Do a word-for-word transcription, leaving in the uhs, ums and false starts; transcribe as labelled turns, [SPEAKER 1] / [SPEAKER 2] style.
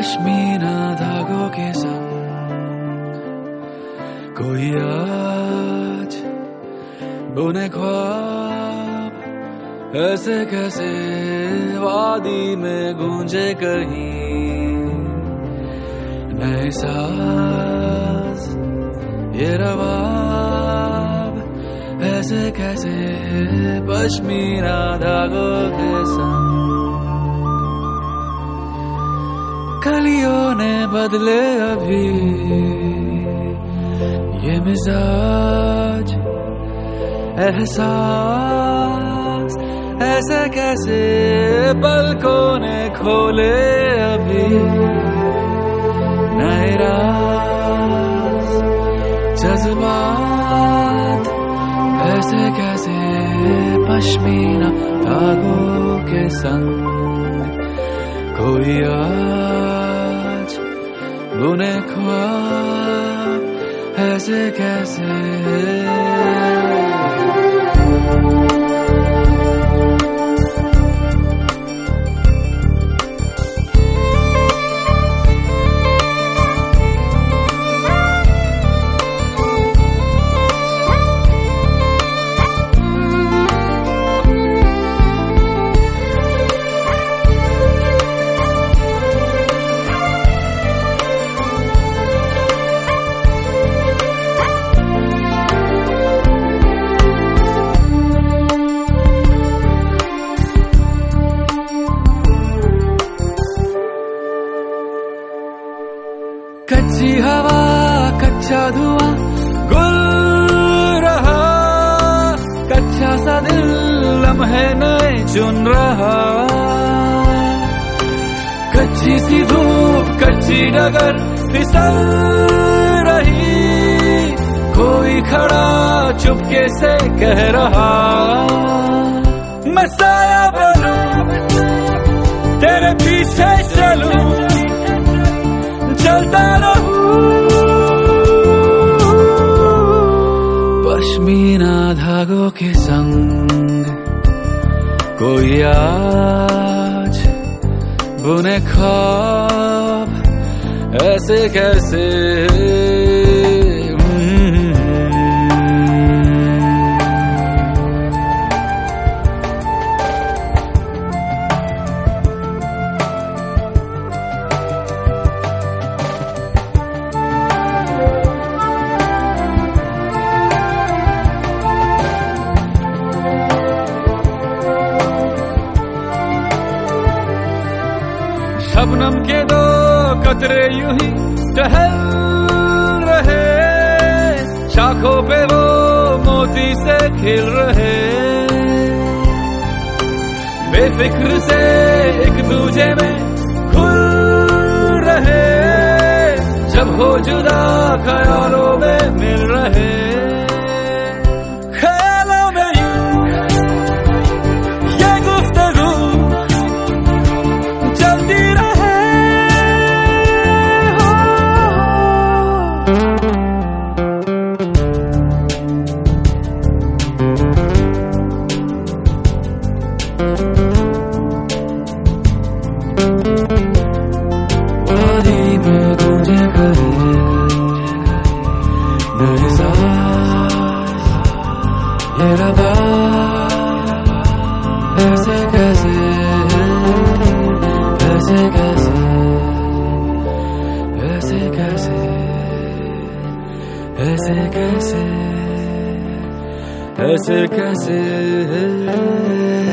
[SPEAKER 1] पश्मीना धागों के संग कोई आज बुने ख्वाब, ऐसे कैसे वादी में गूंजे कहीं नए साज ये रवाब, ऐसे कैसे पश्मीना धागों के संग। कलियों ने बदले अभी ये मिजाज एहसास, ऐसे कैसे पलकों ने खोले अभी नए राज जज्बात, ऐसे कैसे पश्मीना धागों के संग कोई आज बुने ख्वाब, ऐसे कैसे। कच्ची हवा कच्चा धुआं गुल रहा, कच्चा सा दिल लम्हे नए चुन रहा। कच्ची सी धूप कच्ची डगर फिसल रही, कोई खड़ा चुपके से कह रहा मैं साया बनूं तेरे पीछे चलूं चलता रहूं। पश्मीना धागों के संग कोई आज बुने ख्वाब, ऐसे कैसे। शबनम के दो कतरे यूं ही टहल रहे, शाखों पे वो मोती से खिल रहे। बेफिक्र से एक दूजे में खुल रहे, जब हो जुदा ख्यालों में मिल रहे। ख्यालों में यूं ये गुफ्तगू चलती रहे। वादी में गूंजे करे नए साज ये रवाब, ऐसे कैसे ऐसे कैसे ऐसे कैसे ऐसे कैसे ऐसे कैसे